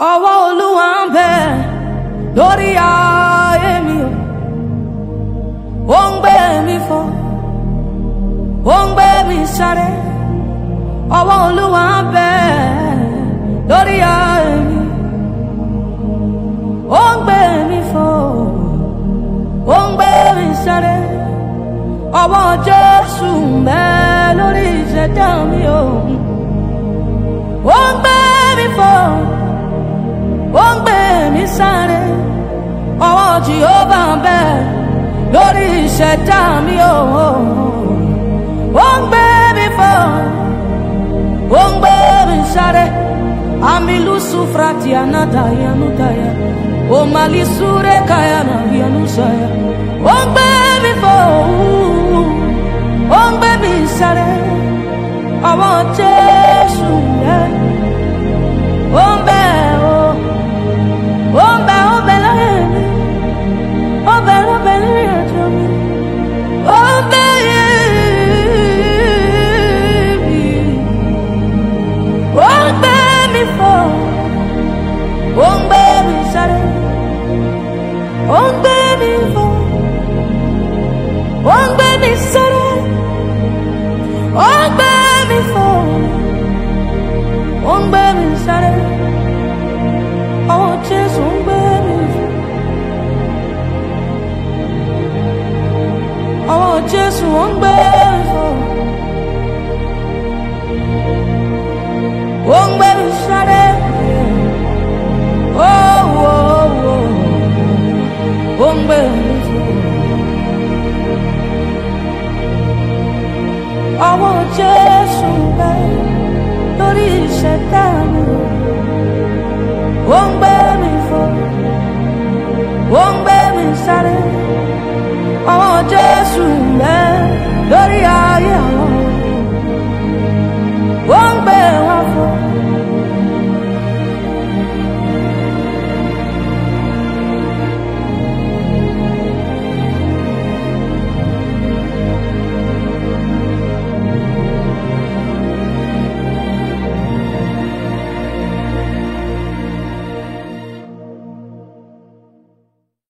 ọwọ́ Olúwa ń bẹ lórí ayé mi o, ó ń gbé mi fò, ó ń gbé mi sáré. Ọwọ́ Olúwa ń bẹ lórí ayé mi, ó ń gbé mi fò, ó ń gbé mi sáré. Ọwọ́ Jésù ń bẹ lórí ìṣẹ̀dá mi o, ó ń gbé mi fò, ó ń gbé mi sáré. Ọwọ́ Jèhófà ń bẹ lórí ìṣẹ̀dá mi o, ó ń gbé mi fò, ó ń gbé mi sáré. Amilu sufrati anata yanutaya, o malisure kayana yanusaya. Ó ń gbé mi fò, ó ń gbé mi sáré. Ọwọ́ Jésù yẹn ó ń bẹ o, ó ń bẹ láyé mi, ó ń bẹ lórí ẹ̀jẹ̀ mi, ó ń bẹ mi, ó ń gbé mi fò, ó ń gbé mi sáré, ó ń gbé mi fò, ó ń gbé mi sáré, ó ń gbé mi fò, ó ń gbé mi sáré. Ọwọ́ Jésù ń gbé mi fò, ọwọ́ Jésù ń gbé mi fò, ó ń gbé mi sáré. Ó ń gbé mi fò. Ọwọ́ Jésù ń bẹ lórí ìṣẹ̀dá mi, ó ń gbé mi fò, ó ń gbé mi sáré. Ọwọ́ Jésù ń bẹ